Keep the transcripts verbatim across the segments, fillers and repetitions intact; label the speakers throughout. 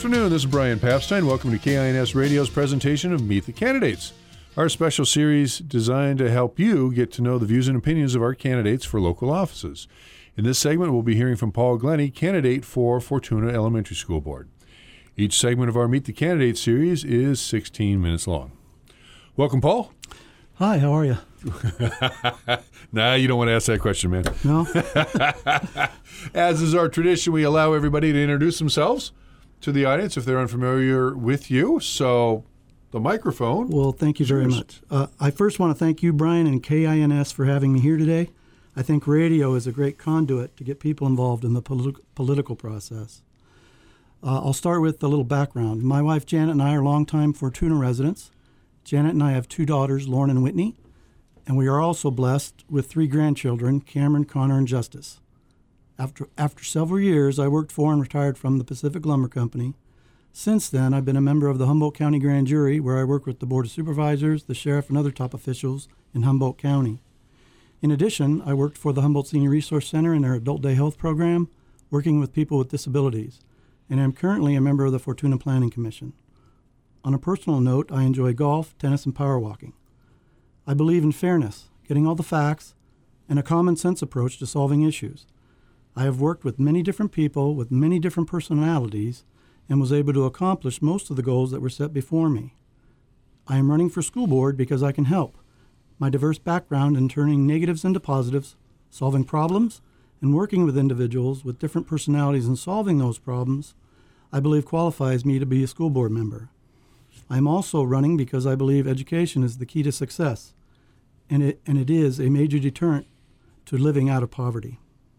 Speaker 1: afternoon. This is Brian Papstein. Welcome to K I N S Radio's presentation of Meet the Candidates, our special series designed to help you get to know the views and opinions of our candidates for local offices. In this segment, we'll be hearing from Paul Glennie, candidate for Fortuna Elementary School Board. Each segment of our Meet the Candidates series is sixteen minutes long. Welcome, Paul.
Speaker 2: Hi, how are you?
Speaker 1: Nah, you don't want to ask that question, man.
Speaker 2: No?
Speaker 1: As is our tradition, we allow everybody to introduce themselves to the audience if they're unfamiliar with you. So the microphone.
Speaker 2: Well, thank you very much. Uh, I first want to thank you, Brian, and K I N S for having me here today. I think radio is a great conduit to get people involved in the politi- political process. Uh, I'll start with a little background. My wife, Janet, and I are longtime Fortuna residents. Janet and I have two daughters, Lauren and Whitney, and we are also blessed with three grandchildren, Cameron, Connor, and Justice. After, after several years, I worked for and retired from the Pacific Lumber Company. Since then, I've been a member of the Humboldt County Grand Jury, where I work with the Board of Supervisors, the Sheriff, and other top officials in Humboldt County. In addition, I worked for the Humboldt Senior Resource Center in their Adult Day Health Program, working with people with disabilities, and I'm currently a member of the Fortuna Planning Commission. On a personal note, I enjoy golf, tennis, and power walking. I believe in fairness, getting all the facts, and a common sense approach to solving issues. I have worked with many different people with many different personalities and was able to accomplish most of the goals that were set before me. I am running for school board because I can help. My diverse background in turning negatives into positives, solving problems, and working with individuals with different personalities and solving those problems, I believe qualifies me to be a school board member. I am also running because I believe education is the key to success, and it, and it is a major deterrent to living out of poverty.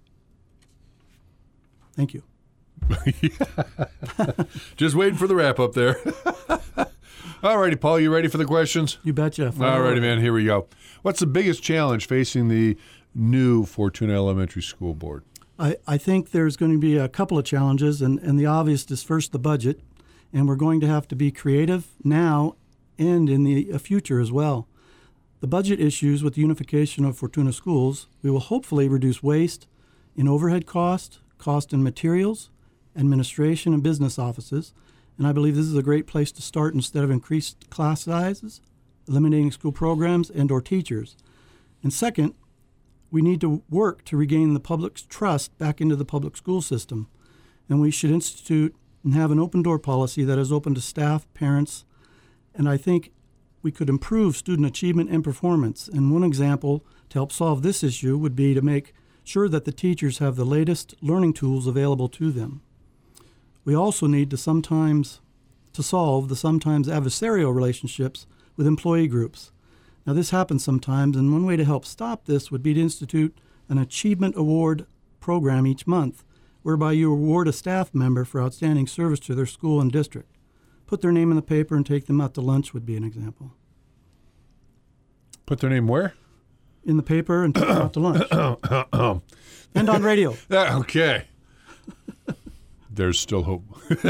Speaker 2: Thank you.
Speaker 1: Just waiting for the wrap up there. All righty, Paul, you ready for the questions?
Speaker 2: You betcha.
Speaker 1: All righty, man, here we go. What's the biggest challenge facing the new Fortuna Elementary School Board?
Speaker 2: I, I think there's going to be a couple of challenges, and, and the obvious is first the budget, and we're going to have to be creative now and in the future as well. The budget issues with the unification of Fortuna schools, we will hopefully reduce waste in overhead cost, cost in materials, administration, and business offices, and I believe this is a great place to start instead of increased class sizes, eliminating school programs, and or teachers. And second, we need to work to regain the public's trust back into the public school system, and we should institute and have an open door policy that is open to staff, parents, and I think we could improve student achievement and performance. And one example to help solve this issue would be to make sure that the teachers have the latest learning tools available to them. We also need to sometimes to solve the sometimes adversarial relationships with employee groups. Now, this happens sometimes, and one way to help stop this would be to institute an achievement award program each month, whereby you award a staff member for outstanding service to their school and district. Put their name in the paper and take them out to lunch would be an example.
Speaker 1: Put their name where?
Speaker 2: In the paper and take them out to lunch. And on radio.
Speaker 1: Okay. There's still hope.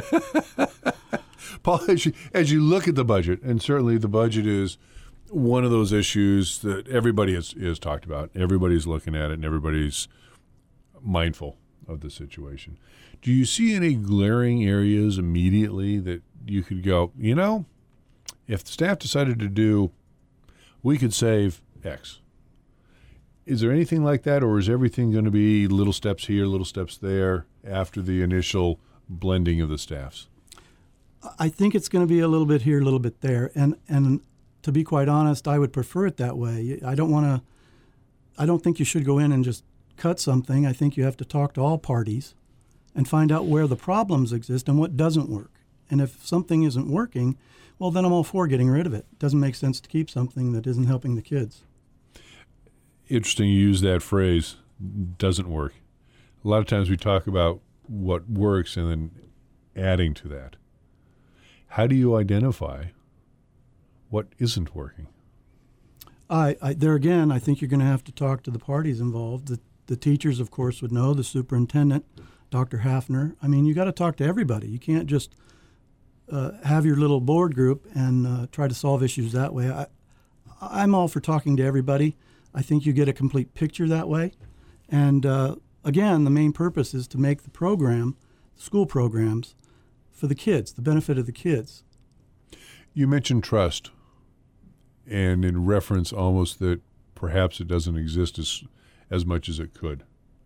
Speaker 1: Paul, as you, as you look at the budget, and certainly the budget is one of those issues that everybody has, has talked about. Everybody's looking at it, and everybody's mindful of the situation. Do you see any glaring areas immediately that you could go, you know, if the staff decided to do, we could save X? Is there anything like that, or is everything going to be little steps here, little steps there after the initial blending of the staffs?
Speaker 2: I think it's going to be a little bit here, a little bit there. And and to be quite honest, I would prefer it that way. I don't want to, I don't think you should go in and just cut something. I think you have to talk to all parties and find out where the problems exist and what doesn't work. And if something isn't working, well, then I'm all for getting rid of it. It doesn't make sense to keep something that isn't helping the kids.
Speaker 1: Interesting you use that phrase, doesn't work. A lot of times we talk about what works and then adding to that. How do you identify what isn't working?
Speaker 2: I, I there again, I think you're going to have to talk to the parties involved. The, the teachers, of course, would know, the superintendent, Doctor Hafner. I mean, you got to talk to everybody. You can't just uh, have your little board group and uh, try to solve issues that way. I, I'm all for talking to everybody. I think you get a complete picture that way. And uh, again, the main purpose is to make the program, school programs, for the kids, the benefit of the kids.
Speaker 1: You mentioned trust, and in reference almost that perhaps it doesn't exist as as much as it could.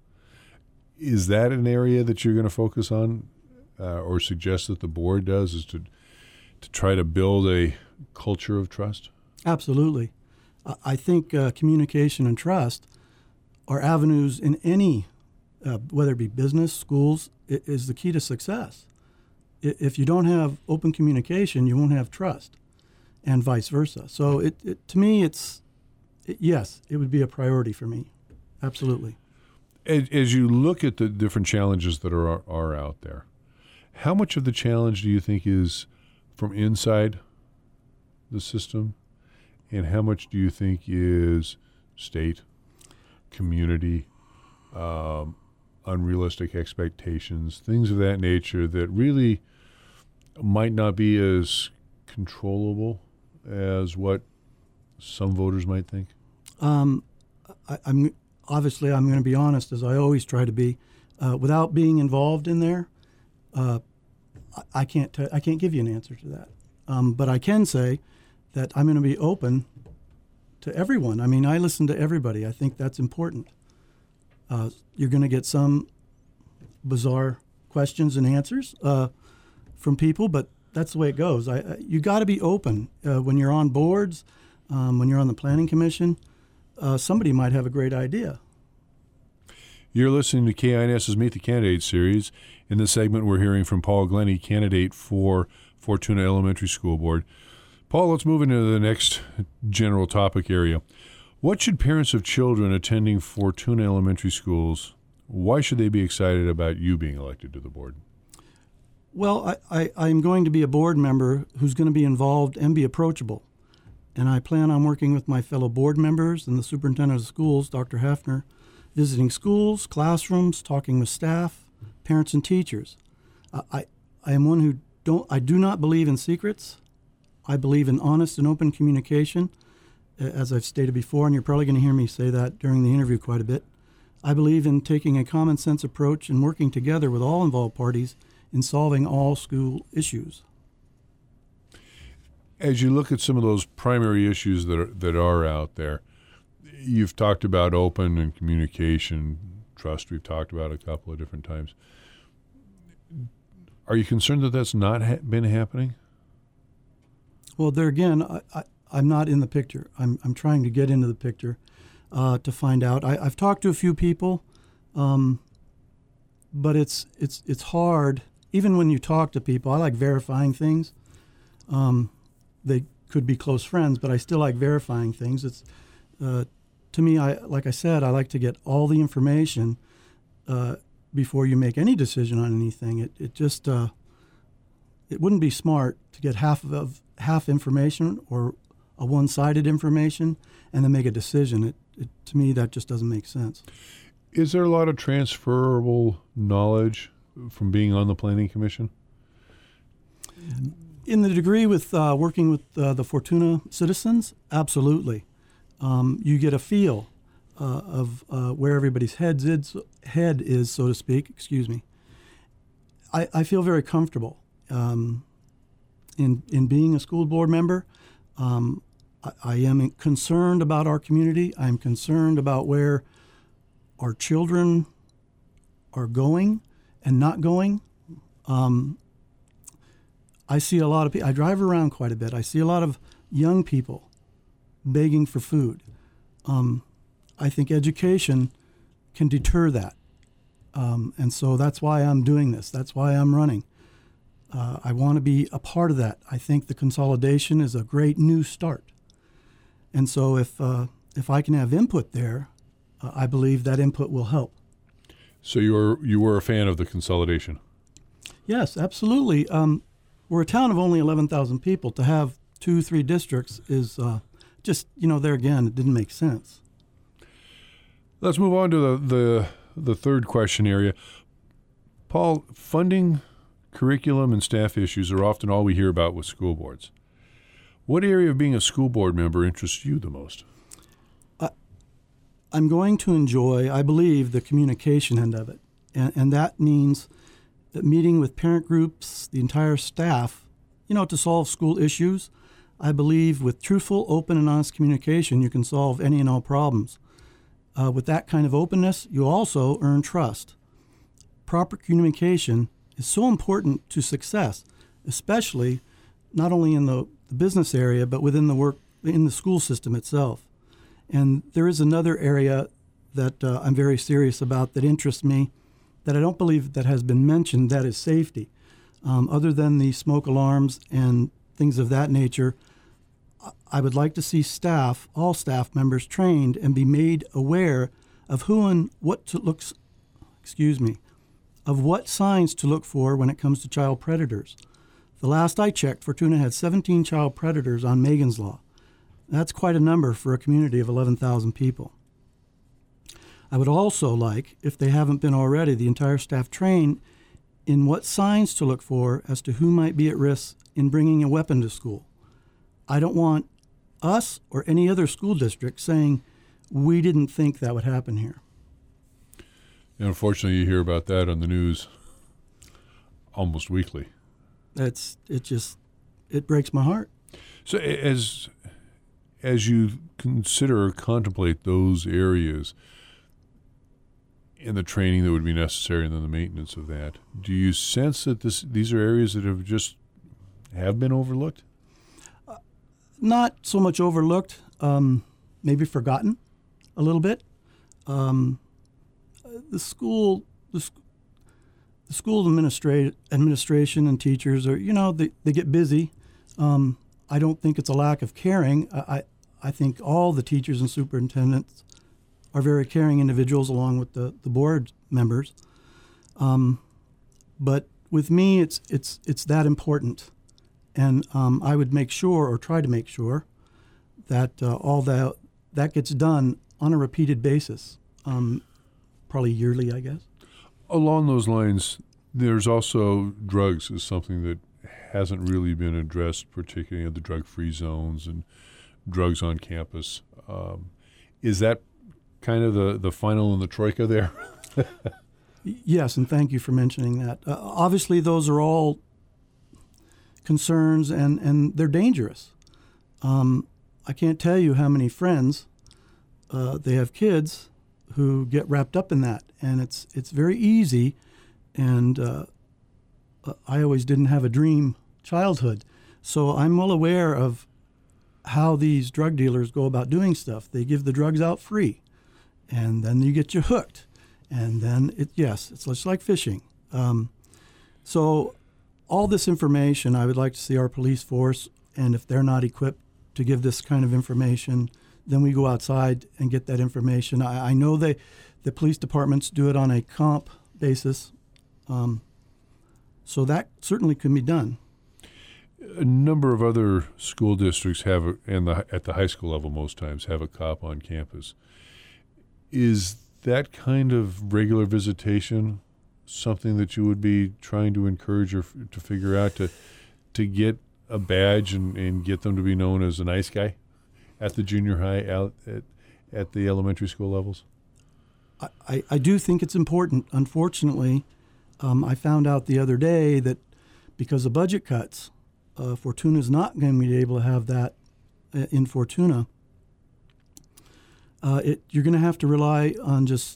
Speaker 1: Is that an area that you're going to focus on, uh, or suggest that the board does, is to to try to build a culture of trust?
Speaker 2: Absolutely. I think uh, communication and trust are avenues in any, uh, whether it be business, schools, it is the key to success. If you don't have open communication, you won't have trust, and vice versa. So it, it to me, it's, it, yes, it would be a priority for me. Absolutely.
Speaker 1: As, as you look at the different challenges that are are out there, how much of the challenge do you think is from inside the system, and how much do you think is state, community, um, unrealistic expectations, things of that nature that really might not be as controllable as what some voters might think?
Speaker 2: Um, I, I'm obviously I'm going to be honest, as I always try to be. Uh, without being involved in there, uh, I, I can't t- I can't give you an answer to that. Um, but I can say that I'm going to be open to everyone. I mean, I listen to everybody. I think that's important. Uh, you're going to get some bizarre questions and answers uh, from people, but that's the way it goes. I, I, you got to be open uh, when you're on boards, um, when you're on the planning commission. Uh, somebody might have a great idea.
Speaker 1: You're listening to K I N S's Meet the Candidates series. In this segment, we're hearing from Paul Glenny, candidate for Fortuna Elementary School Board. Paul, let's move into the next general topic area. What should parents of children attending Fortuna Elementary Schools, why should they be excited about you being elected to the board?
Speaker 2: Well, I, I, I'm going to be a board member who's going to be involved and be approachable. And I plan on working with my fellow board members and the superintendent of schools, Doctor Hefner, visiting schools, classrooms, talking with staff, parents, and teachers. I, I, I am one who don't, I do not believe in secrets. I believe in honest and open communication, as I've stated before, and you're probably going to hear me say that during the interview quite a bit. I believe in taking a common sense approach and working together with all involved parties in solving all school issues.
Speaker 1: As you look at some of those primary issues that are, that are out there, you've talked about open and communication, trust. We've talked about a couple of different times. Are you concerned that that's not ha- been happening?
Speaker 2: Well, there again, I, I, I'm not in the picture. I'm, I'm trying to get into the picture uh, to find out. I, I've talked to a few people, um, but it's it's it's hard. Even when you talk to people, I like verifying things. Um, they could be close friends, but I still like verifying things. It's uh, to me, I like I said, I like to get all the information uh, before you make any decision on anything. It it just uh, it wouldn't be smart to get half of half information or a one-sided information and then make a decision. It, it to me that just doesn't make sense.
Speaker 1: Is there a lot of transferable knowledge from being on the Planning Commission?
Speaker 2: In the degree with uh, working with uh, the Fortuna citizens, absolutely. Um, you get a feel uh, of uh, where everybody's heads is, head is, so to speak. Excuse me. I, I feel very comfortable um, in in being a school board member. Um, I, I am concerned about our community. I am concerned about where our children are going and not going. Um, I see a lot of people. I drive around quite a bit. I see a lot of young people begging for food. Um, I think education can deter that. Um, and so that's why I'm doing this. That's why I'm running. Uh, I want to be a part of that. I think the consolidation is a great new start. And so if uh, if I can have input there, uh, I believe that input will help.
Speaker 1: So you were you were a fan of the consolidation?
Speaker 2: Yes, absolutely. Um, we're a town of only eleven thousand people. To have two, three districts is uh, just, you know, there again, it didn't make sense.
Speaker 1: Let's move on to the, the, the third question area. Paul, funding, curriculum, and staff issues are often all we hear about with school boards. What area of being a school board member interests you the most?
Speaker 2: Uh, I'm going to enjoy, I believe, the communication end of it. And, and that means that meeting with parent groups, the entire staff, you know, to solve school issues. I believe with truthful, open, and honest communication, you can solve any and all problems. Uh, with that kind of openness, you also earn trust. Proper communication is so important to success, especially not only in the, the business area, but within the work in the school system itself. And there is another area that uh, I'm very serious about that interests me, that I don't believe that has been mentioned, that is safety. Um, other than the smoke alarms and things of that nature, I would like to see staff, all staff members, trained and be made aware of who and what to look, excuse me, of what signs to look for when it comes to child predators. The last I checked, Fortuna had seventeen child predators on Megan's Law. That's quite a number for a community of eleven thousand people. I would also like, if they haven't been already, the entire staff trained in what signs to look for as to who might be at risk in bringing a weapon to school. I don't want us or any other school district saying, we didn't think that would happen here.
Speaker 1: And unfortunately, you hear about that on the news almost weekly.
Speaker 2: That's, it just, it breaks my heart.
Speaker 1: So as, as you consider or contemplate those areas and the training that would be necessary and then the maintenance of that, do you sense that this, these are areas that have just have been overlooked? Not
Speaker 2: so much overlooked, um, maybe forgotten a little bit. Um, the school, the, sc- the school administra- administration and teachers are, you know, they, they get busy. Um, I don't think it's a lack of caring. I, I, I think all the teachers and superintendents are very caring individuals along with the, the board members. Um, but with me, it's, it's, it's that important. And um, I would make sure, or try to make sure, that uh, all that that gets done on a repeated basis, um, probably yearly, I guess.
Speaker 1: Along those lines, there's also drugs is something that hasn't really been addressed, particularly in the drug-free zones and drugs on campus. Um, is that kind of the, the final in the troika there?
Speaker 2: Yes, and thank you for mentioning that. Uh, obviously, those are all concerns, and, and they're dangerous. Um, I can't tell you how many friends, uh, they have kids who get wrapped up in that, and it's it's very easy, and uh, I always didn't have a dream childhood, so I'm well aware of how these drug dealers go about doing stuff. They give the drugs out free, and then you get you hooked, and then, it yes, it's just like fishing. Um, so all this information, I would like to see our police force, and if they're not equipped to give this kind of information, then we go outside and get that information. I, I know they, the police departments do it on a comp basis, um, so that certainly can be done.
Speaker 1: A number of other school districts have, a, and the, at the high school level most times, have a cop on campus. Is that kind of regular visitation something that you would be trying to encourage or f- to figure out to to get a badge and, and get them to be known as a nice guy at the junior high, out at, at the elementary school levels?
Speaker 2: I, I, I do think it's important. Unfortunately, um, I found out the other day that because of budget cuts, uh, Fortuna is not going to be able to have that uh, in Fortuna. Uh, it, you're going to have to rely on just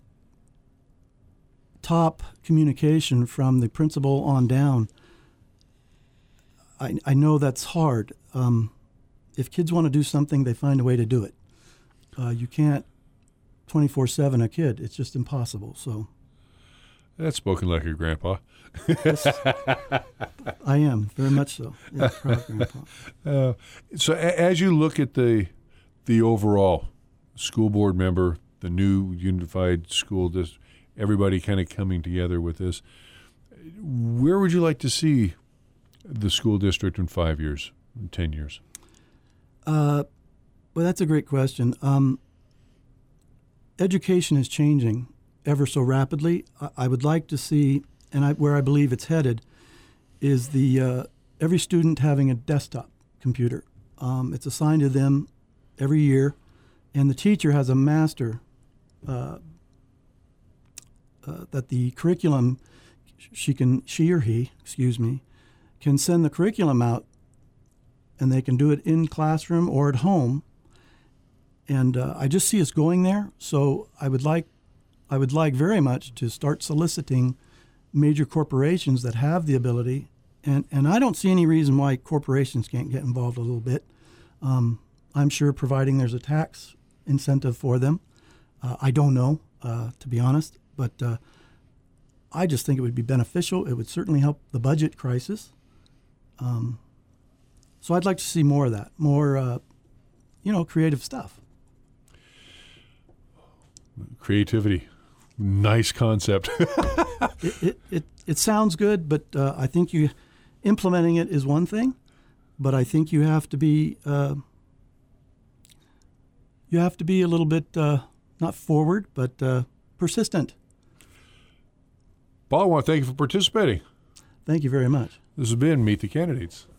Speaker 2: top communication from the principal on down. I, I know that's hard. Um, if kids want to do something, they find a way to do it. Uh, you can't twenty-four seven a kid. It's just impossible. So
Speaker 1: that's spoken like a grandpa.
Speaker 2: Yes, I am, very much so. Yeah, proud grandpa.
Speaker 1: Uh, so a- as you look at the the overall school board member, the new unified school district, everybody kind of coming together with this, where would you like to see the school district in five years, in ten years?
Speaker 2: Uh, well, that's a great question. Um, education is changing ever so rapidly. I, I would like to see, and I, where I believe it's headed, is the uh, every student having a desktop computer. Um, it's assigned to them every year, and the teacher has a master uh, uh, that the curriculum she can, she or he, excuse me, can send the curriculum out, and they can do it in classroom or at home. And uh, I just see us going there. So I would like, I would like very much to start soliciting major corporations that have the ability. And, and I don't see any reason why corporations can't get involved a little bit. Um, I'm sure providing there's a tax incentive for them. Uh, I don't know, uh, to be honest, but uh, I just think it would be beneficial. It would certainly help the budget crisis. Um, so I'd like to see more of that, more, uh, you know, creative stuff.
Speaker 1: Creativity. Nice concept.
Speaker 2: it, it, it, it sounds good, but uh, I think you implementing it is one thing, but I think you have to be uh, you have to be a little bit uh, not forward, but uh, persistent.
Speaker 1: Paul, I want to thank you for participating.
Speaker 2: Thank you very much.
Speaker 1: This has been Meet the Candidates.